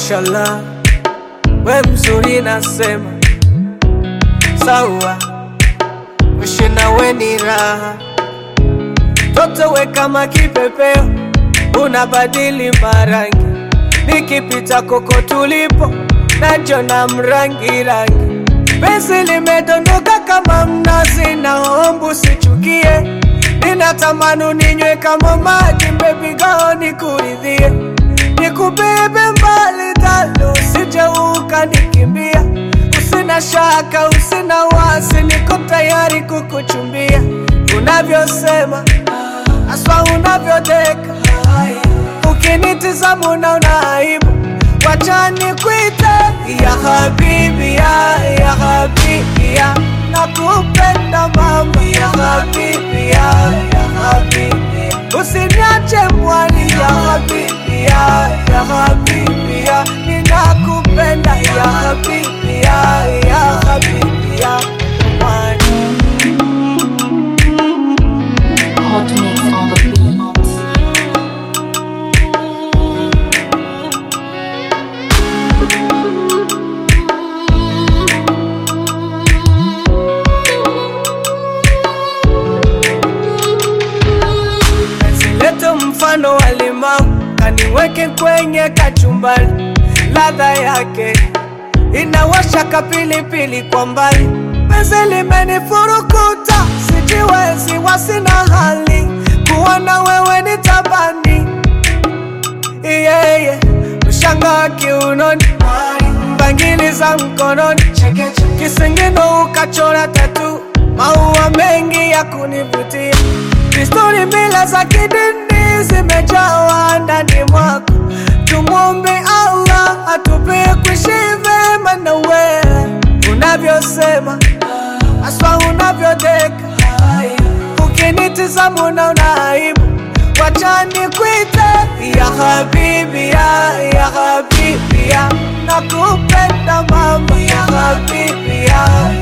mashallah, we mzuri nasema sawa, wishi na we ni raha. Toto we kama kipepeo, unabadili marangi, nikipita koko tulipo najona mrangi rangi. Penzi limedondoka kama mnazi, naomba usichukie. Ninatamani ninywe kama maji, baby girl nikuridhie. Nikubebe mbali dalo, usije ukanikimbia. Usina shaka, usina wasi, niko tayari kukuchumbia. Unavyosema, aswa unavyodeka, ukinitizama unaona aibu. Wacha nikuite ya habibi ya habibi ya, nakupenda mama ya habibi ya habibi ya. Usiniache mwani ya habibi ya habibi ya, ninakupenda ya habibi ya habibi ya mwani. Hot mix on the beat. Leto mfano wa limau, kaniweke kwenye kachumbari. Ladha yake inawasha kapilipili kwa mbali. Penzi limenifurukuta, sijiwezi wasina hali. Kuona wewe ni tabani, yeah. Ushanga kiunoni, bangili za mkononi, kisingino ukachora tatu. Maua mengi ya kunivutia, desturi mila za kidini zimejawa ndani mwako. Tumwombe Allah atupe kuishi vema na wewe. Unavyosema, aswa unavyodeka, ukinitizama unaona aibu. Wacha nikuite ya habibi ya habibi ya, nakupenda mama ya habibi ya